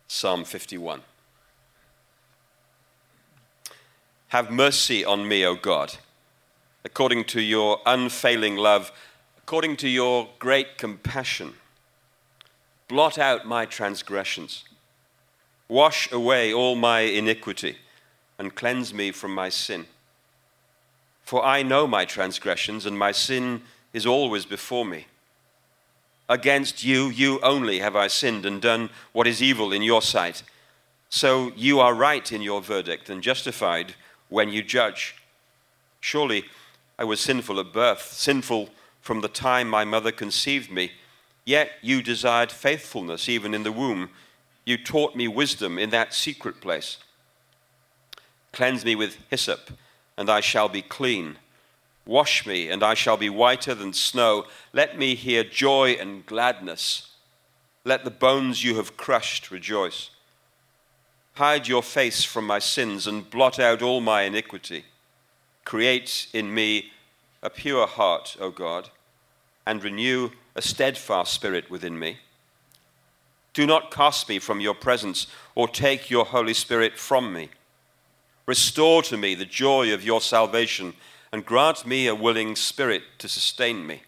Psalm 51. Have mercy on me, O God, according to your unfailing love, according to your great compassion. Blot out my transgressions. Wash away all my iniquity and cleanse me from my sin. For I know my transgressions, and my sin is always before me. Against you, you only have I sinned and done what is evil in your sight. So you are right in your verdict and justified when you judge. Surely I was sinful at birth, sinful from the time my mother conceived me. Yet you desired faithfulness even in the womb. You taught me wisdom in that secret place. Cleanse me with hyssop, and I shall be clean. Wash me, and I shall be whiter than snow. Let me hear joy and gladness. Let the bones you have crushed rejoice. Hide your face from my sins and blot out all my iniquity. Create in me a pure heart, O God, and renew a steadfast spirit within me. Do not cast me from your presence or take your Holy Spirit from me. Restore to me the joy of your salvation and grant me a willing spirit to sustain me.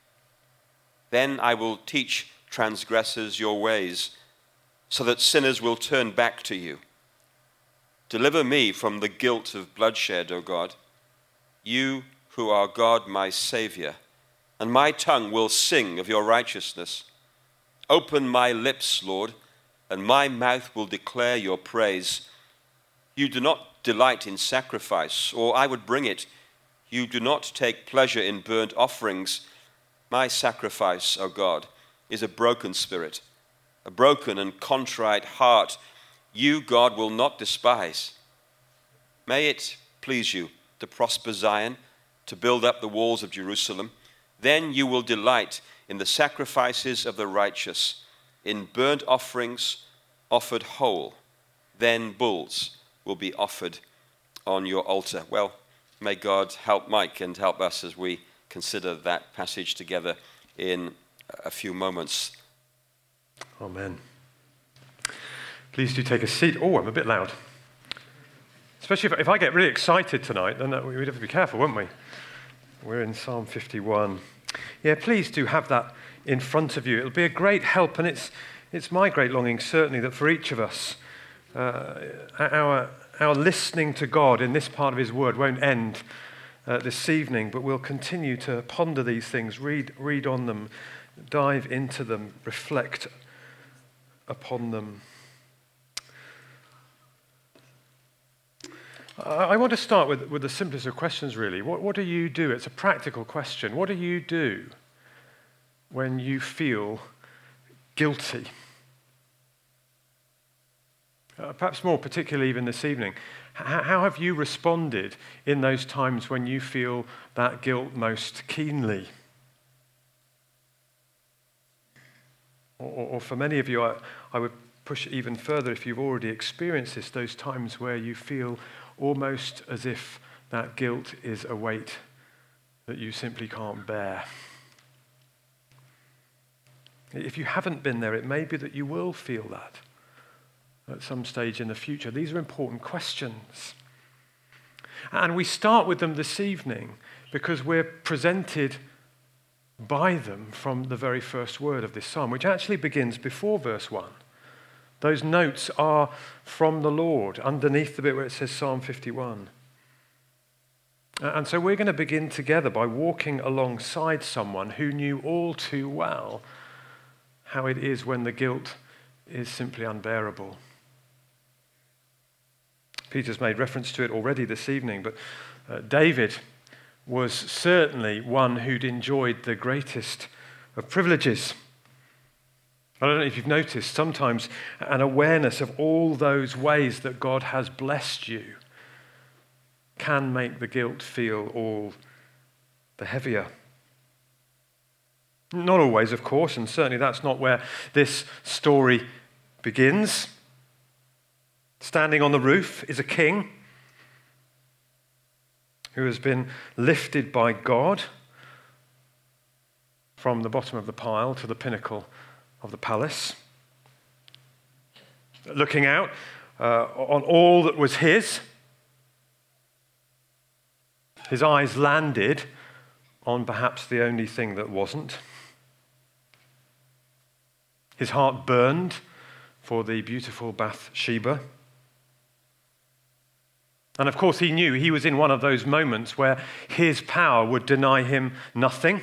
Then I will teach transgressors your ways, so that sinners will turn back to you. Deliver me from the guilt of bloodshed, O God, you who are God my Savior, and my tongue will sing of your righteousness. Open my lips, Lord, and my mouth will declare your praise. You do not delight in sacrifice, or I would bring it. You do not take pleasure in burnt offerings. My sacrifice, O God, is a broken spirit, a broken and contrite heart. You, God, will not despise. May it please you to prosper Zion, to build up the walls of Jerusalem. Then you will delight in the sacrifices of the righteous, in burnt offerings offered whole. Then bulls will be offered on your altar. Well, may God help Mike and help us as we consider that passage together in a few moments. Amen. Please do take a seat. Oh, I'm a bit loud. Especially if I get really excited tonight, then we'd have to be careful, wouldn't we? We're in Psalm 51. Yeah, please do have that in front of you. It'll be a great help, and it's my great longing, certainly, that for each of us, our listening to God in this part of his word won't end this evening, but we'll continue to ponder these things, read on them, dive into them, reflect upon them. I want to start with the simplest of questions, really. What do you do? It's a practical question. What do you do when you feel guilty? Perhaps more particularly even this evening. How have you responded in those times when you feel that guilt most keenly? Or for many of you, I would push even further if you've already experienced this, those times where you feel almost as if that guilt is a weight that you simply can't bear. If you haven't been there, it may be that you will feel that at some stage in the future. These are important questions. And we start with them this evening because we're presented by them from the very first word of this psalm, which actually begins before verse 1. Those notes are from the Lord, underneath the bit where it says Psalm 51. And so we're going to begin together by walking alongside someone who knew all too well how it is when the guilt is simply unbearable. Peter's made reference to it already this evening, but David was certainly one who'd enjoyed the greatest of privileges. I don't know if you've noticed, sometimes an awareness of all those ways that God has blessed you can make the guilt feel all the heavier. Not always, of course, and certainly that's not where this story begins. Standing on the roof is a king who has been lifted by God from the bottom of the pile to the pinnacle of the palace. looking out on all that was his eyes landed on perhaps the only thing that wasn't. His heart burned for the beautiful Bathsheba. And of course, he knew he was in one of those moments where his power would deny him nothing.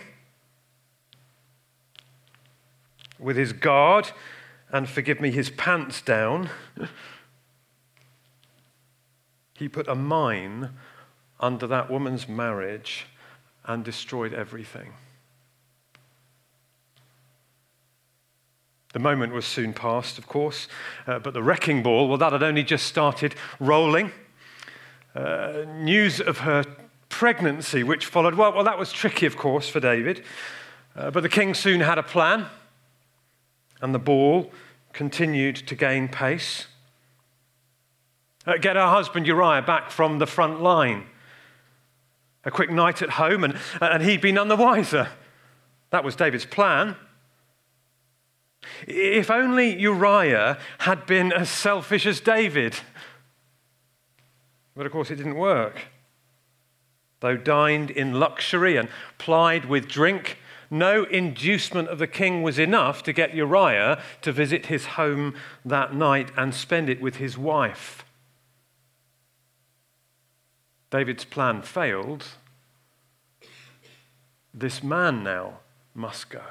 With his guard, and forgive me, his pants down, he put a mine under that woman's marriage and destroyed everything. The moment was soon past, of course, but the wrecking ball, well, that had only just started rolling. News of her pregnancy, which followed, well, that was tricky, of course, for David. But the king soon had a plan, and the ball continued to gain pace. Get her husband Uriah back from the front line. A quick night at home, and he'd be none the wiser. That was David's plan. If only Uriah had been as selfish as David. But of course it didn't work. Though dined in luxury and plied with drink, no inducement of the king was enough to get Uriah to visit his home that night and spend it with his wife. David's plan failed. This man now must go.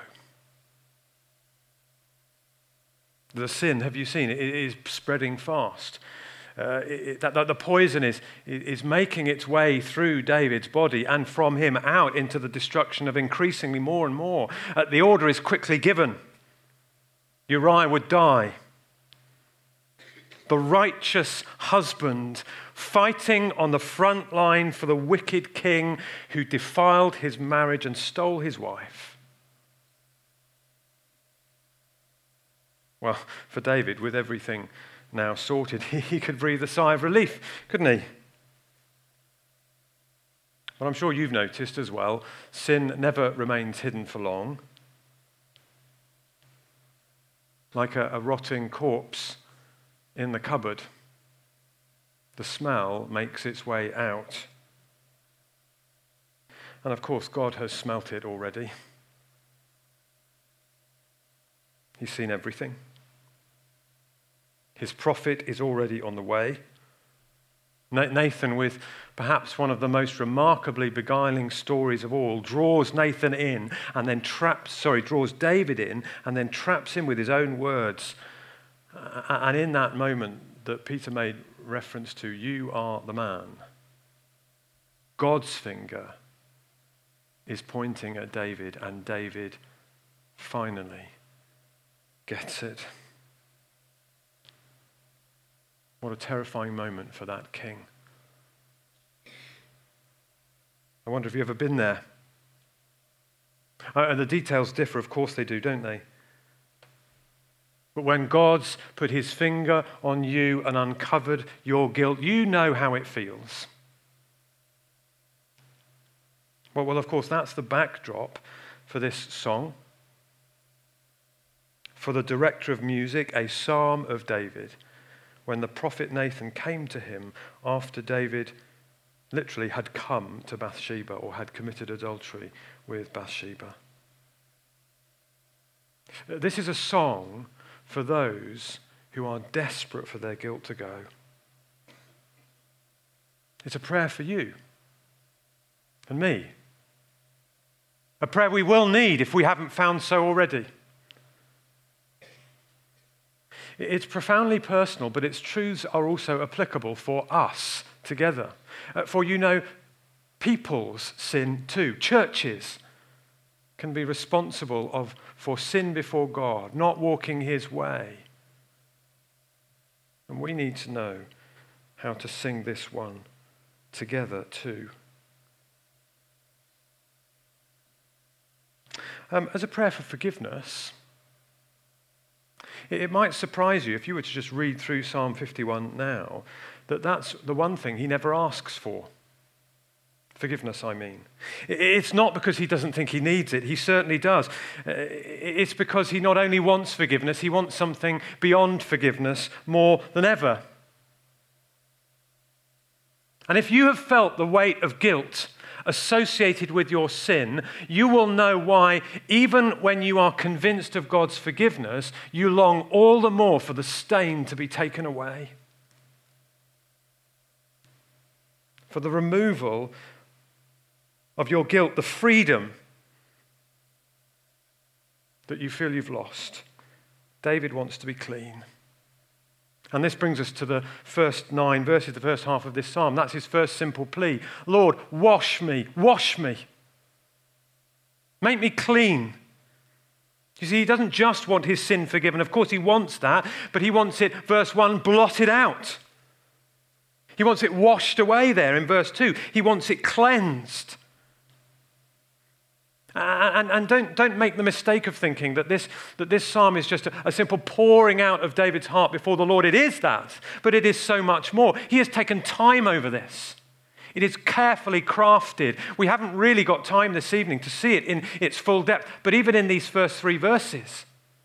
The sin, have you seen it? It is spreading fast. The poison is making its way through David's body and from him out into the destruction of increasingly more and more. The order is quickly given. Uriah would die. The righteous husband fighting on the front line for the wicked king who defiled his marriage and stole his wife. Well, for David, with everything now sorted, he could breathe a sigh of relief, couldn't he? But I'm sure you've noticed as well, sin never remains hidden for long. Like a rotting corpse in the cupboard, the smell makes its way out. And of course, God has smelt it already. He's seen everything. His prophet is already on the way. Nathan, with perhaps one of the most remarkably beguiling stories of all, draws David in and then traps him with his own words. And in that moment that Peter made reference to, you are the man. God's finger is pointing at David, and David finally gets it. What a terrifying moment for that king. I wonder if you've ever been there. And the details differ, of course they do, don't they? But when God's put his finger on you and uncovered your guilt, you know how it feels. Well, of course, that's the backdrop for this song. For the director of music, a psalm of David, when the prophet Nathan came to him after David literally had come to Bathsheba or had committed adultery with Bathsheba. This is a song for those who are desperate for their guilt to go. It's a prayer for you and me. A prayer we will need if we haven't found so already. It's profoundly personal, but its truths are also applicable for us together. For you know, people's sin too. Churches can be responsible for sin before God, not walking his way. And we need to know how to sing this one together too. As a prayer for forgiveness, it might surprise you if you were to just read through Psalm 51 now, that's the one thing he never asks for. Forgiveness, I mean. It's not because he doesn't think he needs it. He certainly does. It's because he not only wants forgiveness, he wants something beyond forgiveness more than ever. And if you have felt the weight of guilt associated with your sin, you will know why, even when you are convinced of God's forgiveness, you long all the more for the stain to be taken away. For the removal of your guilt, the freedom that you feel you've lost. David wants to be clean. And this brings us to the first 9 verses, the first half of this psalm. That's his first simple plea. Lord, wash me, wash me. Make me clean. You see, he doesn't just want his sin forgiven. Of course, he wants that, but he wants it, verse 1, blotted out. He wants it washed away there in verse 2. He wants it cleansed. And don't make the mistake of thinking that this psalm is just a simple pouring out of David's heart before the Lord. It is that, but it is so much more. He has taken time over this. It is carefully crafted. We haven't really got time this evening to see it in its full depth, but even in these first 3 verses,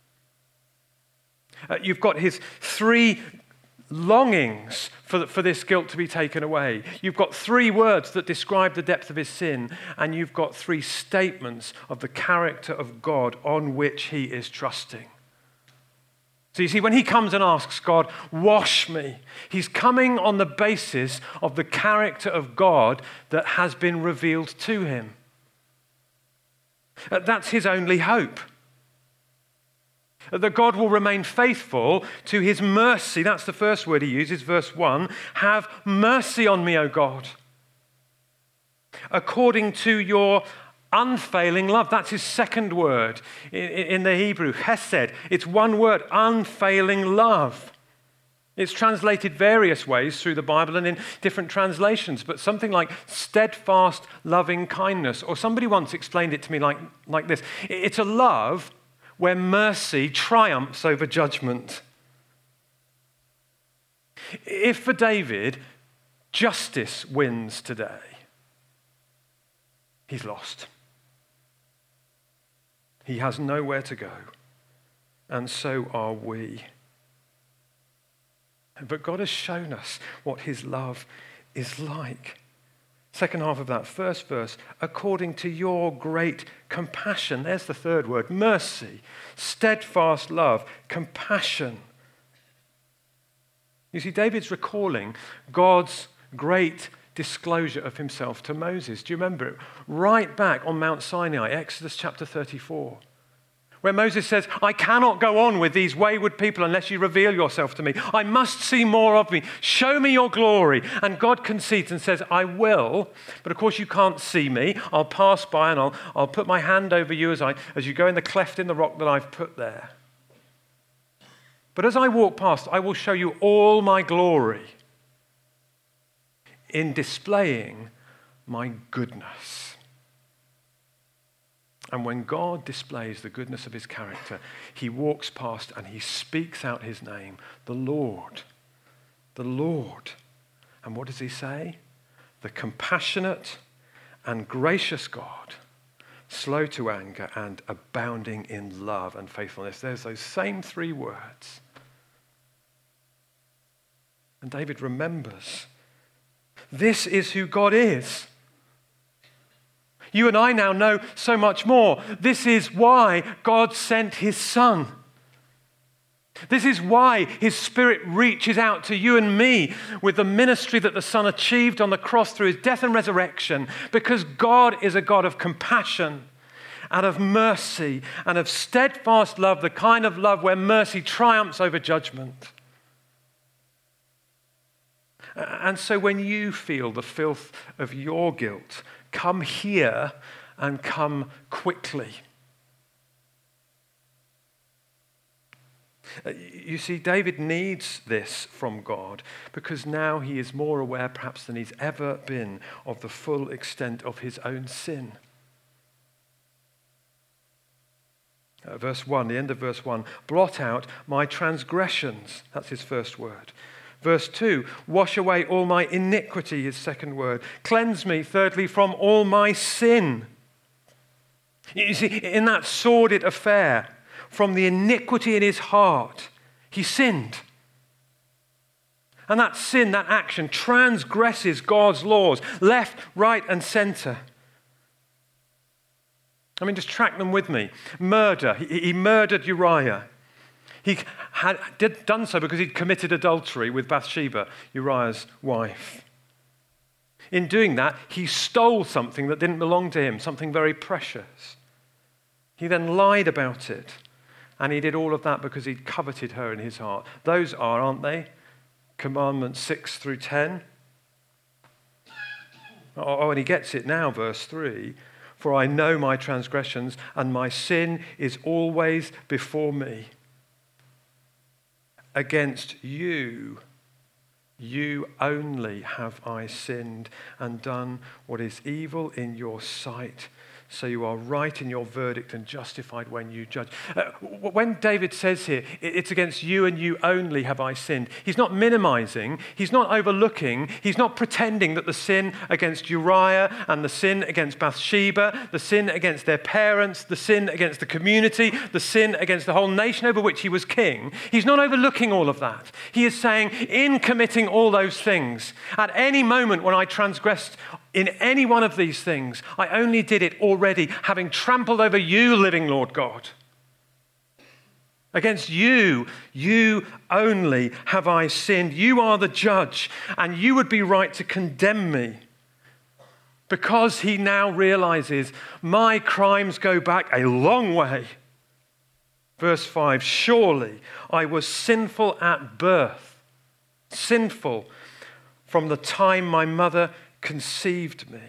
you've got his 3 longings for this guilt to be taken away. You've got 3 words that describe the depth of his sin, and you've got 3 statements of the character of God on which he is trusting. So you see, when he comes and asks God, wash me, he's coming on the basis of the character of God that has been revealed to him. That's his only hope. That God will remain faithful to his mercy. That's the first word he uses, verse 1. Have mercy on me, O God. According to your unfailing love. That's his second word in the Hebrew, hesed. It's one word, unfailing love. It's translated various ways through the Bible and in different translations, but something like steadfast loving kindness. Or somebody once explained it to me like this. It's a love where mercy triumphs over judgment. If for David, justice wins today, he's lost. He has nowhere to go, and so are we. But God has shown us what his love is like. Second half of that first verse, according to your great compassion. There's the third word, mercy, steadfast love, compassion. You see, David's recalling God's great disclosure of himself to Moses. Do you remember it? Right back on Mount Sinai, Exodus chapter 34. Where Moses says, I cannot go on with these wayward people unless you reveal yourself to me. I must see more of me. Show me your glory. And God concedes and says, I will, but of course you can't see me. I'll pass by and I'll put my hand over you as you go in the cleft in the rock that I've put there. But as I walk past, I will show you all my glory in displaying my goodness. And when God displays the goodness of his character, he walks past and he speaks out his name, the Lord, the Lord. And what does he say? The compassionate and gracious God, slow to anger and abounding in love and faithfulness. There's those same 3 words. And David remembers, this is who God is. You and I now know so much more. This is why God sent his Son. This is why his Spirit reaches out to you and me with the ministry that the Son achieved on the cross through his death and resurrection, because God is a God of compassion and of mercy and of steadfast love, the kind of love where mercy triumphs over judgment. And so when you feel the filth of your guilt, come here and come quickly. You see, David needs this from God because now he is more aware perhaps than he's ever been of the full extent of his own sin. Verse 1, the end of verse 1, blot out my transgressions. That's his first word. Verse 2, wash away all my iniquity, his second word. Cleanse me, thirdly, from all my sin. You see, in that sordid affair, from the iniquity in his heart, he sinned. And that sin, that action, transgresses God's laws, left, right, and center. I mean, just track them with me. Murder. He murdered Uriah. He had done so because he'd committed adultery with Bathsheba, Uriah's wife. In doing that, he stole something that didn't belong to him, something very precious. He then lied about it, and he did all of that because he'd coveted her in his heart. Those are, aren't they, Commandments 6 through 10? Oh, and he gets it now, verse 3. For I know my transgressions, and my sin is always before me. Against you, you only have I sinned and done what is evil in your sight. So you are right in your verdict and justified when you judge. When David says here, it's against you and you only have I sinned, he's not minimizing, he's not overlooking, he's not pretending that the sin against Uriah and the sin against Bathsheba, the sin against their parents, the sin against the community, the sin against the whole nation over which he was king, he's not overlooking all of that. He is saying, in committing all those things, at any moment when I transgressed in any one of these things, I only did it already, having trampled over you, living Lord God. Against you, you only have I sinned. You are the judge, and you would be right to condemn me. Because he now realizes my crimes go back a long way. Verse 5, surely I was sinful at birth, sinful from the time my mother conceived me.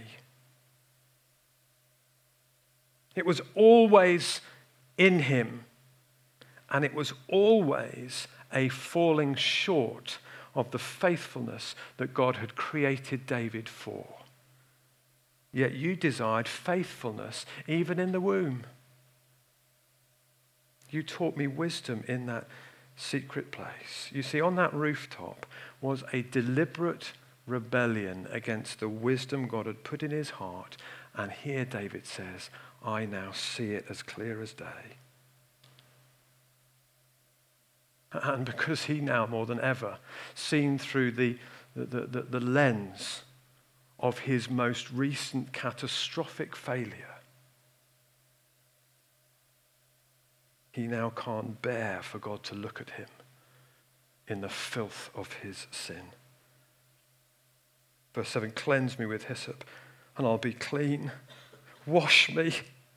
It was always in him, and it was always a falling short of the faithfulness that God had created David for. Yet you desired faithfulness even in the womb. You taught me wisdom in that secret place. You see, on that rooftop was a deliberate rebellion against the wisdom God had put in his heart. And here David says, I now see it as clear as day. And because he now more than ever seen through the lens of his most recent catastrophic failure, he now can't bear for God to look at him in the filth of his sin. Verse 7, cleanse me with hyssop, and I'll be clean. Wash me,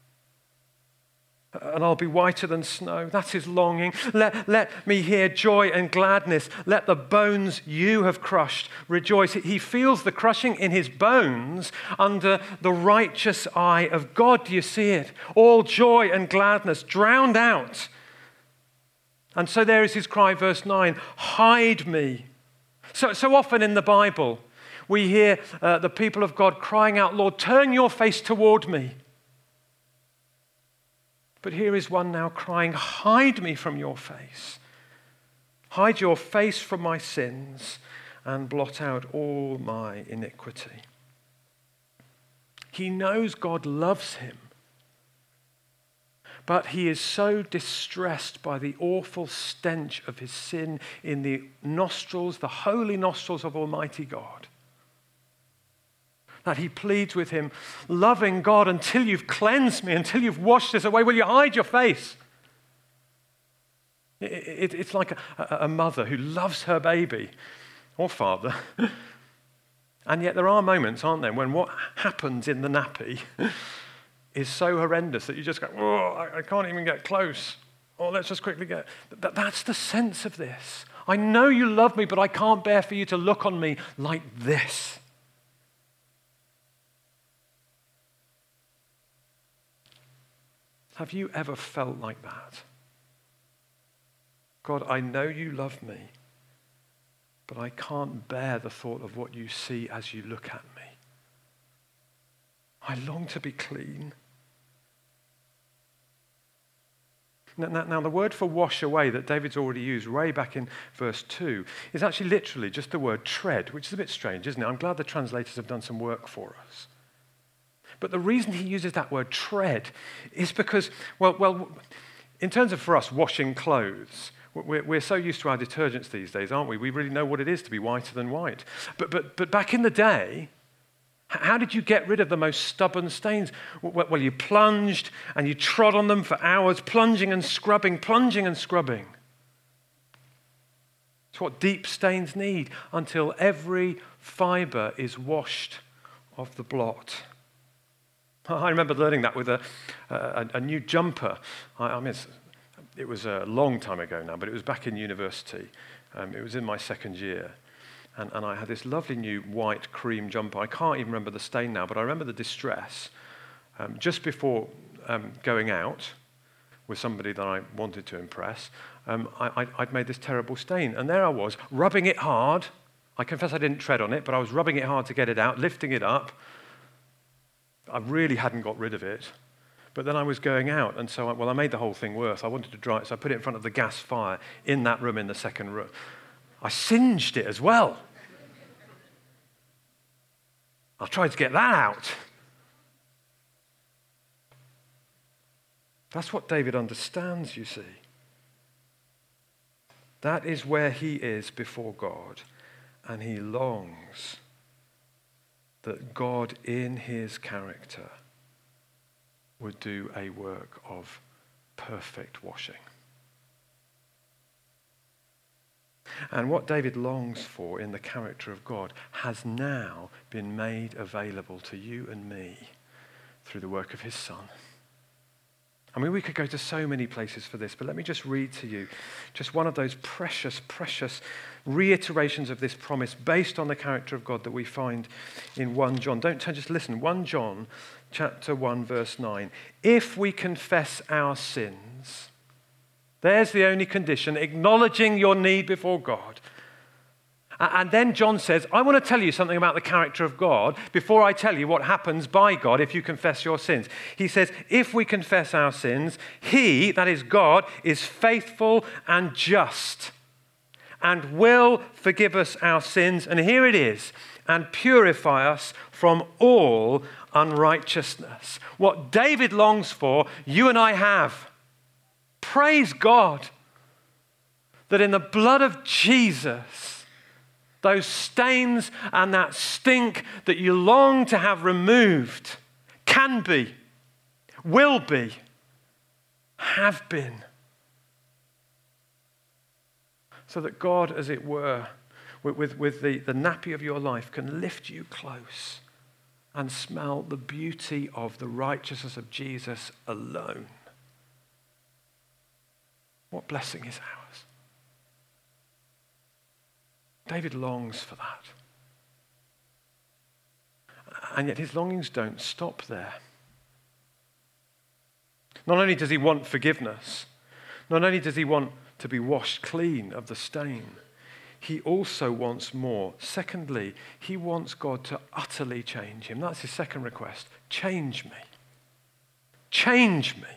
and I'll be whiter than snow. That's his longing. Let me hear joy and gladness. Let the bones you have crushed rejoice. He feels the crushing in his bones under the righteous eye of God. Do you see it? All joy and gladness drowned out. And so there is his cry, verse 9, hide me. So often in the Bible, we hear the people of God crying out, Lord, turn your face toward me. But here is one now crying, hide me from your face. Hide your face from my sins and blot out all my iniquity. He knows God loves him, but he is so distressed by the awful stench of his sin in the nostrils, the holy nostrils of Almighty God, that he pleads with him, loving God, until you've cleansed me, until you've washed this away, will you hide your face? It's like a mother who loves her baby, or father, and yet there are moments, aren't there, when what happens in the nappy is so horrendous that you just go, oh, I can't even get close. Oh, let's just quickly get. That's the sense of this. I know you love me, but I can't bear for you to look on me like this. Have you ever felt like that? God, I know you love me, but I can't bear the thought of what you see as you look at me. I long to be clean. Now, the word for wash away that David's already used way back in verse 2 is actually literally just the word tread, which is a bit strange, isn't it? I'm glad the translators have done some work for us. But the reason he uses that word tread is because, well, in terms of for us washing clothes, we're so used to our detergents these days, aren't we? We really know what it is to be whiter than white. But back in the day, how did you get rid of the most stubborn stains? Well, you plunged and you trod on them for hours, plunging and scrubbing, plunging and scrubbing. It's what deep stains need until every fibre is washed of the blot. I remember learning that with a new jumper. I mean, it was a long time ago now, but it was back in university. It was in my second year. And I had this lovely new white cream jumper. I can't even remember the stain now, but I remember the distress. Just before going out with somebody that I wanted to impress, I'd made this terrible stain. And there I was, rubbing it hard. I confess I didn't tread on it, but I was rubbing it hard to get it out, lifting it up. I really hadn't got rid of it. But then I was going out, and so I made the whole thing worse. I wanted to dry it, so I put it in front of the gas fire in that room, in the second room. I singed it as well. I tried to get that out. That's what David understands, you see. That is where he is before God, and he longs that God in his character would do a work of perfect washing. And what David longs for in the character of God has now been made available to you and me through the work of his Son. I mean, we could go to so many places for this, but let me just read to you just one of those precious, precious reiterations of this promise based on the character of God that we find in 1 John. Don't turn, just listen. 1 John chapter 1, verse 9. If we confess our sins, there's the only condition, acknowledging your need before God. And then John says, I want to tell you something about the character of God before I tell you what happens by God if you confess your sins. He says, if we confess our sins, he, that is God, is faithful and just and will forgive us our sins. And here it is, and purify us from all unrighteousness. What David longs for, you and I have. Praise God that in the blood of Jesus, those stains and that stink that you long to have removed can be, will be, have been. So that God, as it were, with the nappy of your life, can lift you close and smell the beauty of the righteousness of Jesus alone. What blessing is ours? David longs for that. And yet his longings don't stop there. Not only does he want forgiveness, not only does he want to be washed clean of the stain, he also wants more. Secondly, he wants God to utterly change him. That's his second request. Change me. Change me.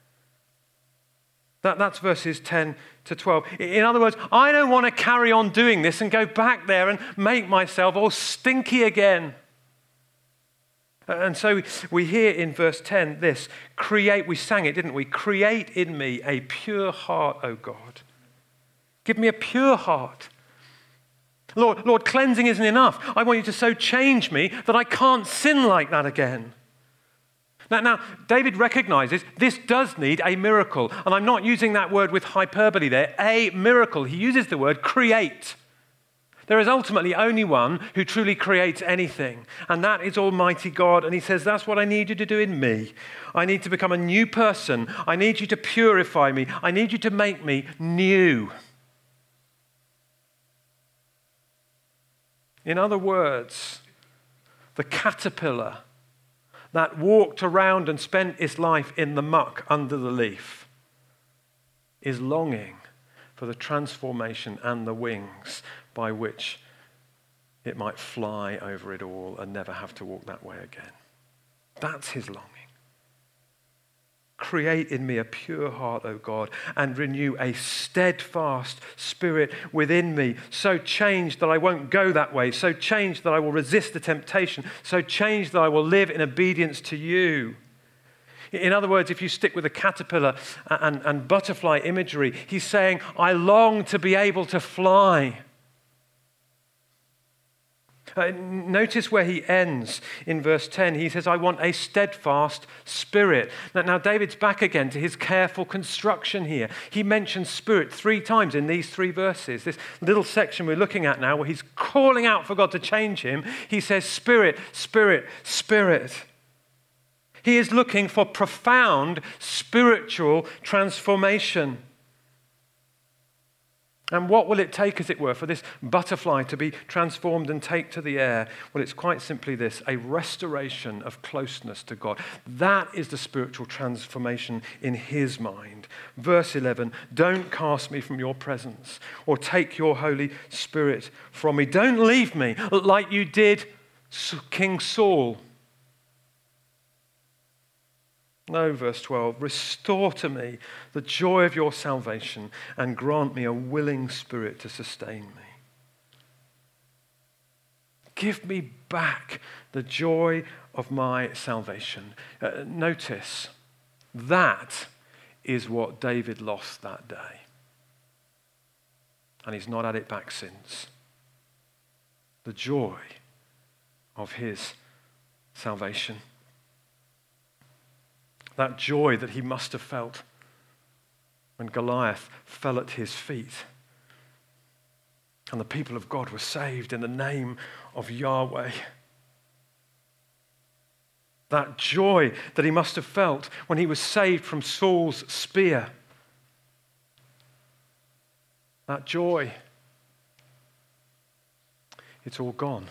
That's verses 10 to 12. In other words, I don't want to carry on doing this and go back there and make myself all stinky again. And so we hear in verse 10 this, we sang it, didn't we? Create in me a pure heart, O God. Give me a pure heart. Lord, cleansing isn't enough. I want you to so change me that I can't sin like that again. Now, David recognizes this does need a miracle. And I'm not using that word with hyperbole there. A miracle. He uses the word create. There is ultimately only one who truly creates anything, and that is Almighty God. And he says, that's what I need you to do in me. I need to become a new person. I need you to purify me. I need you to make me new. In other words, the caterpillar that walked around and spent its life in the muck under the leaf is longing for the transformation and the wings by which it might fly over it all and never have to walk that way again. That's his longing. create in me a pure heart, O God, and renew a steadfast spirit within me. So change that I won't go that way. So change that I will resist the temptation. So change that I will live in obedience to you. In other words, if you stick with the caterpillar and butterfly imagery, he's saying, I long to be able to fly. Notice where he ends in verse 10. He says, I want a steadfast spirit. Now, David's back again to his careful construction here. He mentions spirit 3 times in these 3 verses. This little section we're looking at now where he's calling out for God to change him. He says, spirit, spirit, spirit. He is looking for profound spiritual transformation. And what will it take, as it were, for this butterfly to be transformed and take to the air? Well, it's quite simply this, a restoration of closeness to God. That is the spiritual transformation in his mind. Verse 11, don't cast me from your presence or take your Holy Spirit from me. Don't leave me like you did King Saul. No, verse 12, restore to me the joy of your salvation and grant me a willing spirit to sustain me. Give me back the joy of my salvation. Notice, that is what David lost that day. And he's not had it back since. The joy of his salvation. That joy that he must have felt when Goliath fell at his feet and the people of God were saved in the name of Yahweh. That joy that he must have felt when he was saved from Saul's spear. That joy, it's all gone.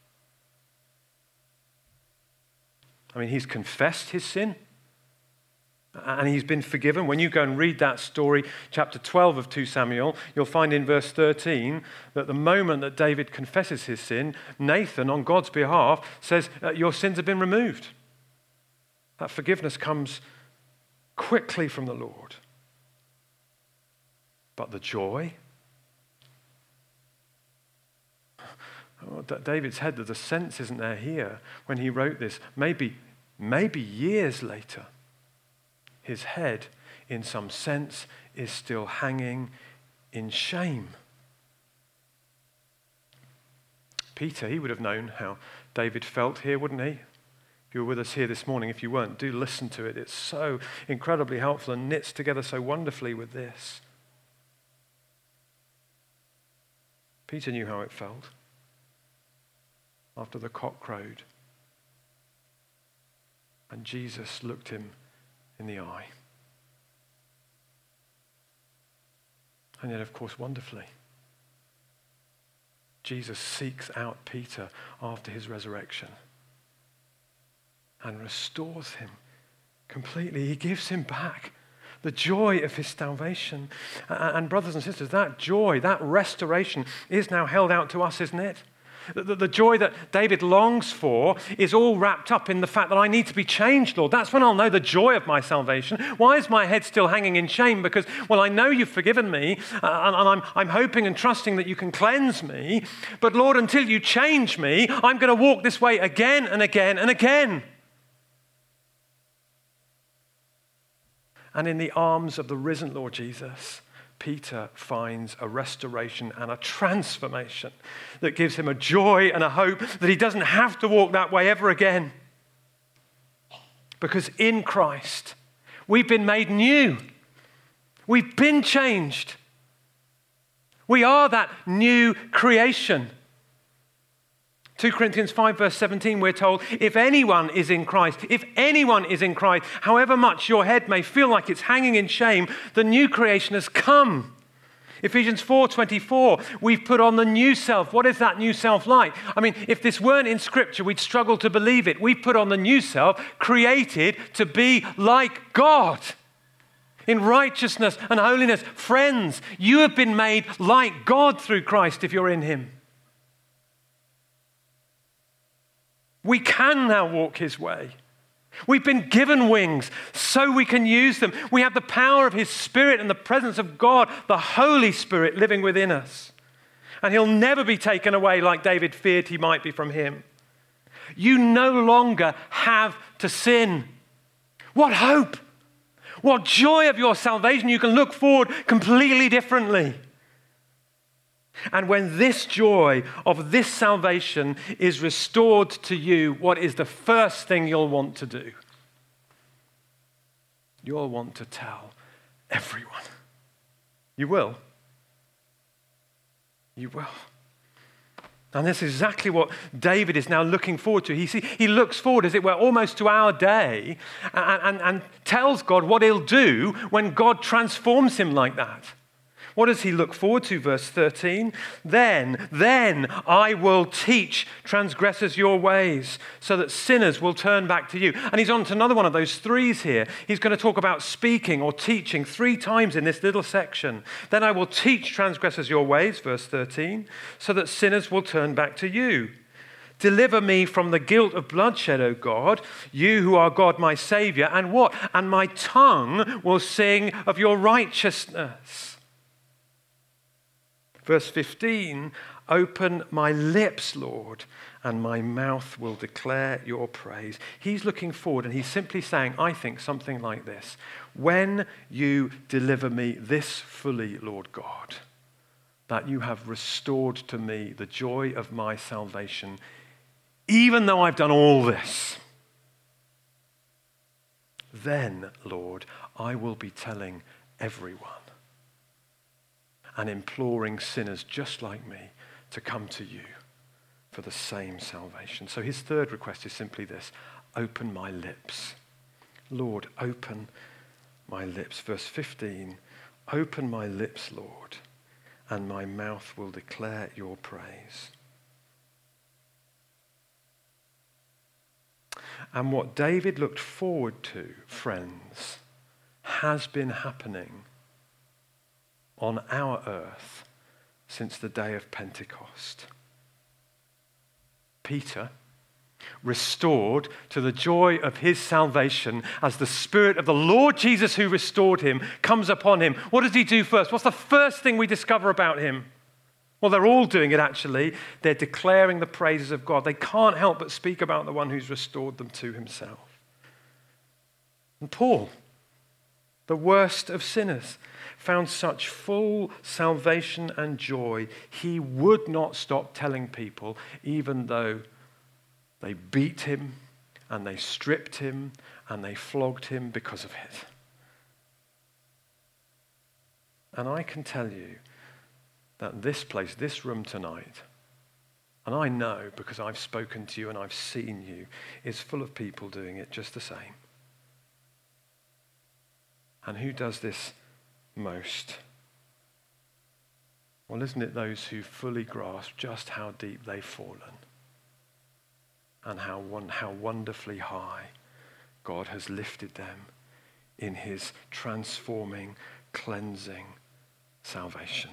I mean, he's confessed his sin. And he's been forgiven. When you go and read that story, chapter 12 of 2 Samuel, you'll find in verse 13 that the moment that David confesses his sin, Nathan, on God's behalf, says, your sins have been removed. That forgiveness comes quickly from the Lord. But the joy? David's head, there's a sense, isn't there, here, when he wrote this, maybe years later. His head, in some sense, is still hanging in shame. Peter, he would have known how David felt here, wouldn't he? If you were with us here this morning, if you weren't, do listen to it. It's so incredibly helpful and knits together so wonderfully with this. Peter knew how it felt after the cock crowed. And Jesus looked him in the eye. And yet, of course, wonderfully, Jesus seeks out Peter after his resurrection and restores him completely. He gives him back the joy of his salvation. And brothers and sisters, that joy, that restoration is now held out to us, isn't it? The joy that David longs for is all wrapped up in the fact that I need to be changed, Lord. That's when I'll know the joy of my salvation. Why is my head still hanging in shame? Because, well, I know you've forgiven me, and I'm hoping and trusting that you can cleanse me. But, Lord, until you change me, I'm going to walk this way again and again and again. And in the arms of the risen Lord Jesus, Peter finds a restoration and a transformation that gives him a joy and a hope that he doesn't have to walk that way ever again. Because in Christ, we've been made new. We've been changed. We are that new creation. 2 Corinthians 5 verse 17, we're told, if anyone is in Christ, however much your head may feel like it's hanging in shame, the new creation has come. Ephesians 4:24, we've put on the new self. What is that new self like? I mean, if this weren't in Scripture, we'd struggle to believe it. We've put on the new self, created to be like God in righteousness and holiness. Friends, you have been made like God through Christ if you're in him. We can now walk his way. We've been given wings so we can use them. We have the power of his Spirit and the presence of God, the Holy Spirit, living within us. And he'll never be taken away like David feared he might be from him. You no longer have to sin. What hope! What joy of your salvation. You can look forward completely differently. And when this joy of this salvation is restored to you, what is the first thing you'll want to do? You'll want to tell everyone. You will. You will. And this is exactly what David is now looking forward to. He looks forward, as it were, almost to our day and tells God what he'll do when God transforms him like that. What does he look forward to? Verse 13. Then I will teach transgressors your ways so that sinners will turn back to you. And he's on to another one of those threes here. He's going to talk about speaking or teaching 3 times in this little section. Then I will teach transgressors your ways, verse 13, so that sinners will turn back to you. Deliver me from the guilt of bloodshed, O God, you who are God, my Savior. And what? And my tongue will sing of your righteousness. Verse 15, open my lips, Lord, and my mouth will declare your praise. He's looking forward and he's simply saying, I think, something like this. When you deliver me this fully, Lord God, that you have restored to me the joy of my salvation, even though I've done all this, then, Lord, I will be telling everyone and imploring sinners just like me to come to you for the same salvation. So his third request is simply this: open my lips. Lord, open my lips. Verse 15, open my lips, Lord, and my mouth will declare your praise. And what David looked forward to, friends, has been happening on our earth since the day of Pentecost. Peter, restored to the joy of his salvation as the Spirit of the Lord Jesus who restored him comes upon him. What does he do first? What's the first thing we discover about him? Well, they're all doing it actually. They're declaring the praises of God. They can't help but speak about the one who's restored them to himself. And Paul, the worst of sinners, found such full salvation and joy, he would not stop telling people, even though they beat him and they stripped him and they flogged him because of it. And I can tell you that this place, this room tonight, and I know because I've spoken to you and I've seen you, is full of people doing it just the same. And who does this most? Well, isn't it those who fully grasp just how deep they've fallen and how wonderfully high God has lifted them in his transforming, cleansing salvation.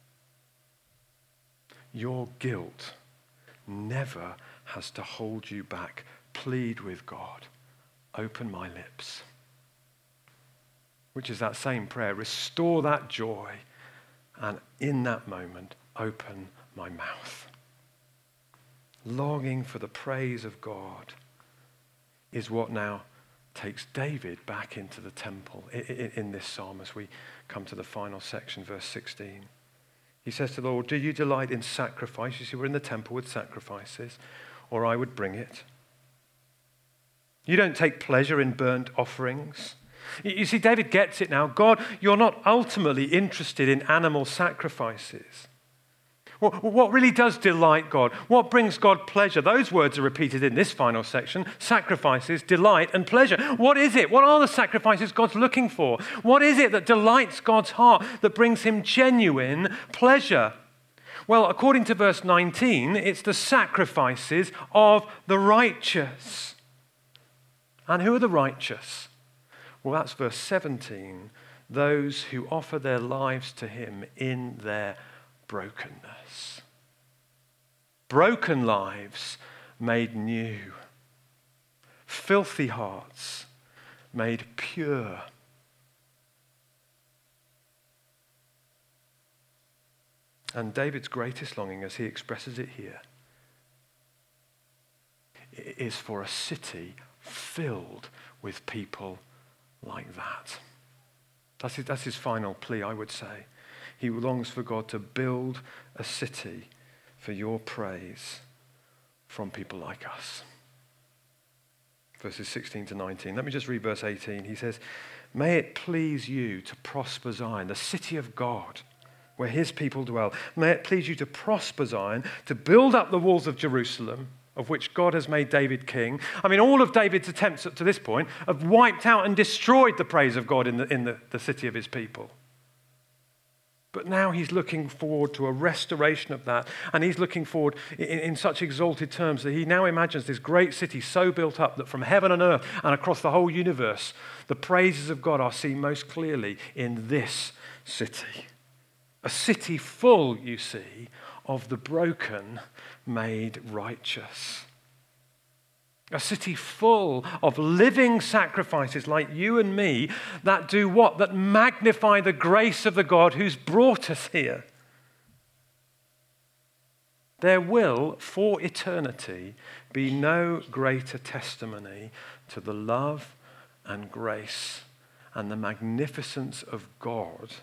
Your guilt never has to hold you back. Plead with God. Open my lips. Which is that same prayer. Restore that joy. And in that moment, open my mouth. Longing for the praise of God is what now takes David back into the temple in this psalm as we come to the final section, verse 16. He says to the Lord, do you delight in sacrifice? You see, we're in the temple with sacrifices, or I would bring it. You don't take pleasure in burnt offerings. You see, David gets it now. God, you're not ultimately interested in animal sacrifices. Well, what really does delight God? What brings God pleasure? Those words are repeated in this final section. Sacrifices, delight, and pleasure. What is it? What are the sacrifices God's looking for? What is it that delights God's heart, that brings him genuine pleasure? Well, according to verse 19, it's the sacrifices of the righteous. And who are the righteous? Well, that's verse 17. Those who offer their lives to him in their brokenness. Broken lives made new. filthy hearts made pure. And David's greatest longing, as he expresses it here, is for a city filled with people like that. That's his final plea, I would say. He longs for God to build a city for your praise from people like us. Verses 16 to 19. Let me just read verse 18. He says, "May it please you to prosper Zion, the city of God, where his people dwell. May it please you to prosper Zion, to build up the walls of Jerusalem, of which God has made David king." I mean, all of David's attempts up to this point have wiped out and destroyed the praise of God in the city of his people. But now he's looking forward to a restoration of that, and he's looking forward in such exalted terms that he now imagines this great city so built up that from heaven and earth and across the whole universe, the praises of God are seen most clearly in this city. A city full, you see, of the broken made righteous. A city full of living sacrifices like you and me that do what? That magnify the grace of the God who's brought us here. There will, for eternity, be no greater testimony to the love and grace and the magnificence of God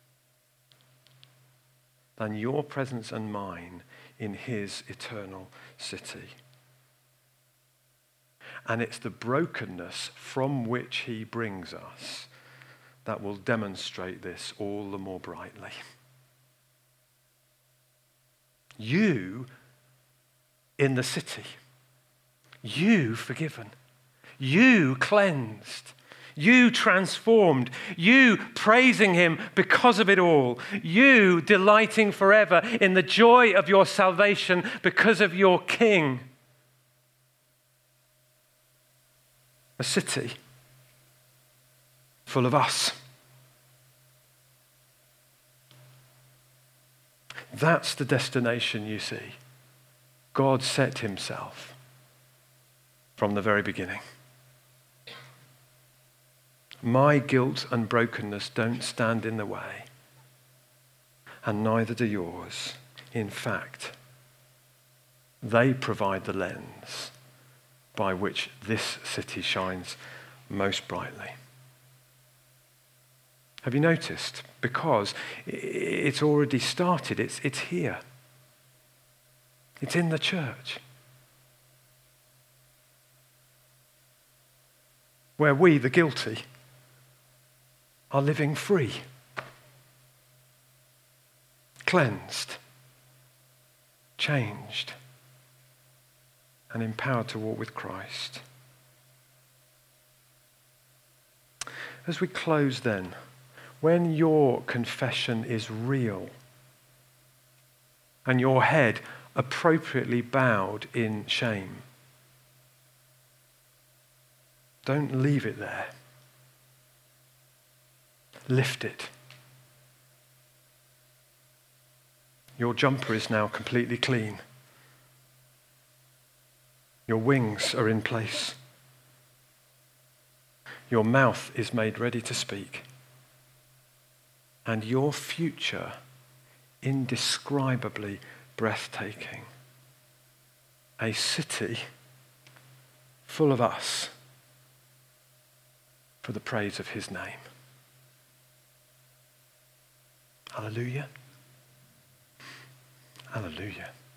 than your presence and mine in his eternal city. And it's the brokenness from which he brings us that will demonstrate this all the more brightly. You in the city, you forgiven, you cleansed, you transformed, you praising him because of it all, you delighting forever in the joy of your salvation because of your King. A city full of us. That's the destination, you see. God set himself from the very beginning. My guilt and brokenness don't stand in the way, and neither do yours. In fact, they provide the lens by which this city shines most brightly. Have you noticed? Because it's already started. It's here. It's in the church. Where we, the guilty, are living free, cleansed, changed, and empowered to walk with Christ. As we close then, when your confession is real and your head appropriately bowed in shame, don't leave it there. Lift it. Your jumper is now completely clean. Your wings are in place. Your mouth is made ready to speak. And your future indescribably breathtaking. A city full of us for the praise of his name. Hallelujah. Hallelujah.